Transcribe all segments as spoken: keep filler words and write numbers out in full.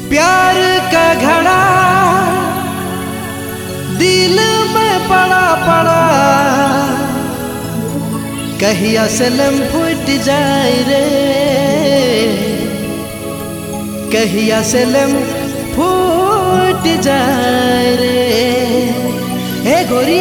प्यार का घड़ा दिल में पड़ा पड़ा कहिया सलम फूट जाए रे, कहिया सलम फूट जाए रे। हे गोरी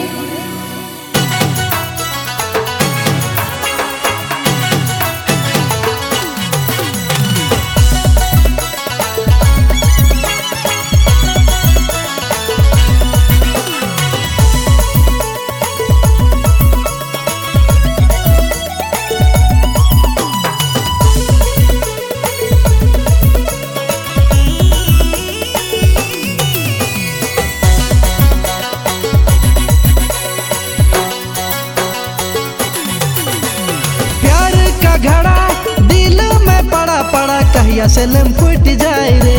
घड़ा दिल में पड़ा पड़ा कहिया सलम फूट जाए रे,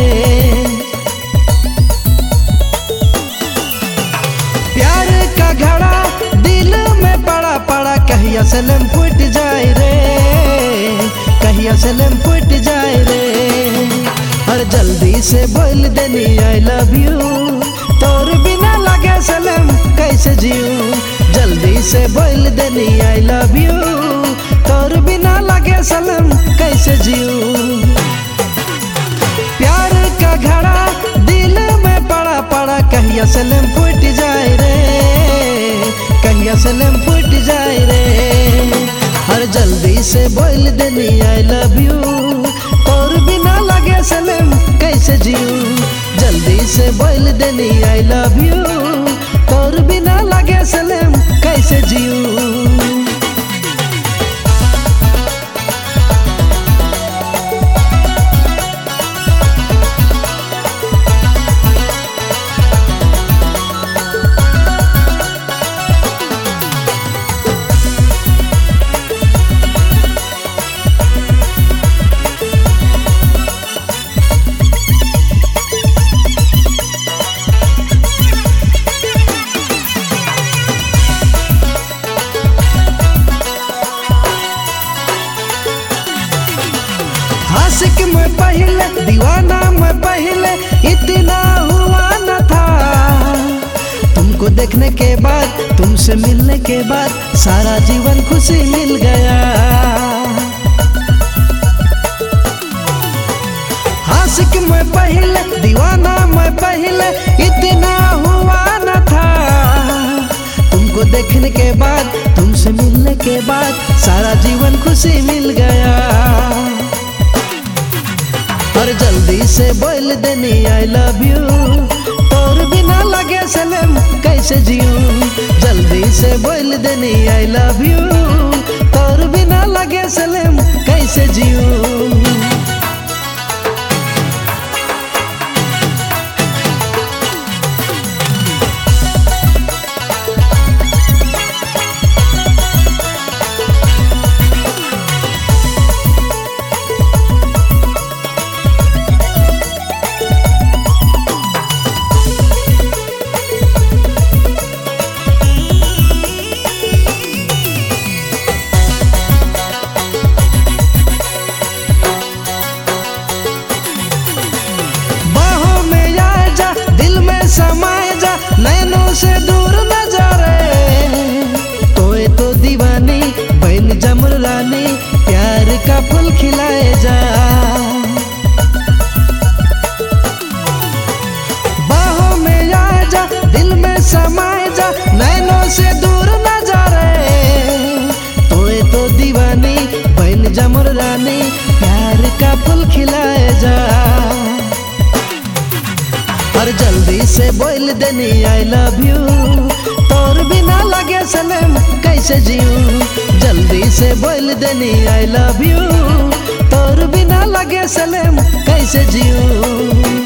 प्यार का घड़ा दिल में पड़ा पड़ा कहिया सलम फूट जाए रे, कहिया सलम फूट जाए रे। हर जल्दी से बोल देनी आई लव यू, तोर बिना लगे सलम कैसे जीऊं। जल्दी से बोल देनी आई लव यू, तोर बिना लगे सलम कैसे जीऊं। प्यार का घड़ा दिल में पड़ा पड़ा कहिया सलम फूट जाए रे, कहिया सलम फूट जाए रे। हर जल्दी से बोल देनी आई लव यू, तोर बिना लगे सलम कैसे जीऊं। जल्दी से बोल देनी आई लव यू, तोर बिना लगे सलम कैसे जीऊं। आशिक में पहले दीवाना में पहले इतना हुआ न था, तुमको देखने के बाद तुमसे मिलने के बाद सारा जीवन खुशी मिल गया। आशिक में पहले दीवाना में पहले इतना हुआ न था, तुमको देखने के बाद तुमसे मिलने के बाद सारा जीवन खुशी मिल गया। और जल्दी से बोल देनी आई लव यू, तोर बिना लगे सलम कैसे जीऊं। जल्दी से बोल देनी आई लव यू, तोर बिना लगे सलम कैसे जीऊं। समाए जा नैनों से दूर न जा रे, तोए तो दीवानी बैल जमुर रानी प्यार का फूल खिलाए जा। बाहों में आ जा दिल में समाए जा नैनों से दूर न जा रे, तोए तो दीवानी बैल जमुर रानी प्यार का फूल खिलाए जा। और जल्दी से बोल देनी आई लव यू, तोर बिना लगे सलम कैसे जीऊं। जल्दी से बोल देनी आई लव यू, तोर बिना लगे सलम कैसे जीऊं।